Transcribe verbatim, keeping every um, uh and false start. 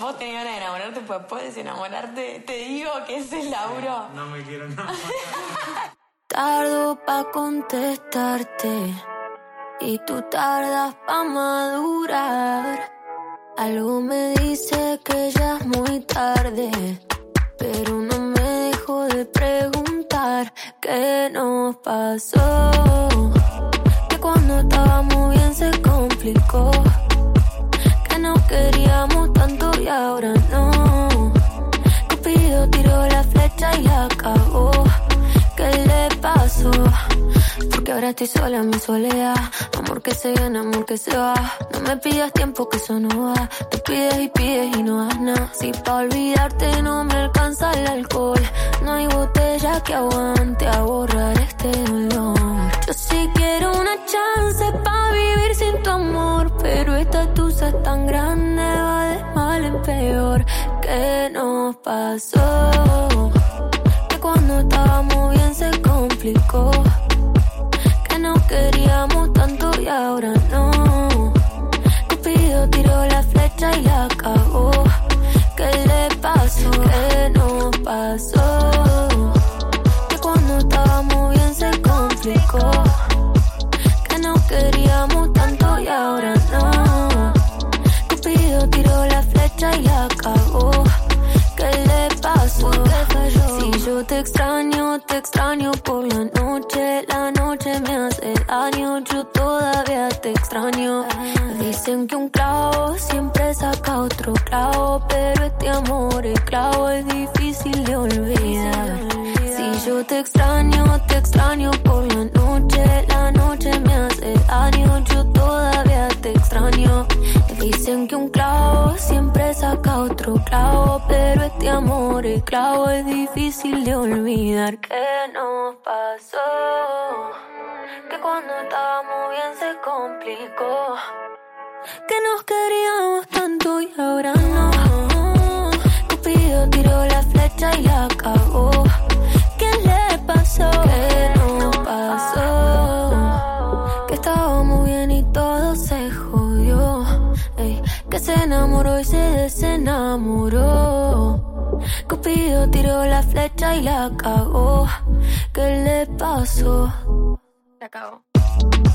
vos tenés ganas de enamorarte, pues puedes enamorarte. Te digo que ese es Lauro. No me quiero enamorar. Tardo pa' contestarte y tú tardas pa' madurar. Algo me dice que ya es muy tarde, pero no me dejo de preguntar qué nos pasó. Que cuando estábamos bien se complicó, que no queríamos tanto y ahora no. Cupido tiró la flecha y la cagó. ¿Qué le pasó? Porque ahora estoy sola en mi soledad. Amor que se viene, amor que se va. No me pidas tiempo que eso no va. Te pides y pides y no das nada. Si pa' olvidarte no me alcanza el alcohol, no hay botella que aguante a borrar este dolor. Yo sí quiero una chance pa' vivir sin tu amor, pero esta tusa es tan grande, va de mal en peor. ¿Qué nos pasó? Cuando estábamos bien se complicó, que no queríamos tanto y ahora no. Cupido tiró la flecha y la cagó. ¿Qué le pasó? ¿Qué nos pasó? Que cuando estábamos bien se complicó, que no queríamos tanto y ahora no. Cupido tiró la flecha y la cagó. ¿Qué le pasó? Si yo te extraño, te extraño por la noche. La noche me hace daño, yo todavía te extraño. Dicen que un clavo siempre saca otro clavo, pero este amor, el clavo es difícil de olvidar. Si yo te extraño, te extraño por la noche. La noche me hace daño, yo todavía te extraño. Dicen que un clavo siempre saca otro clavo, pero este amor, el clavo es difícil de olvidar. ¿Qué nos pasó? Que cuando estábamos bien se complicó, que nos queríamos tanto y ahora no. Cupido tiró la flecha y la cagó. ¿Qué le pasó? ¿Qué nos pasó? Que estábamos bien y todo se jodió. Ey, que se enamoró y se desenamoró. Cupido tiró la flecha y la cagó. ¿Qué le pasó? La cagó.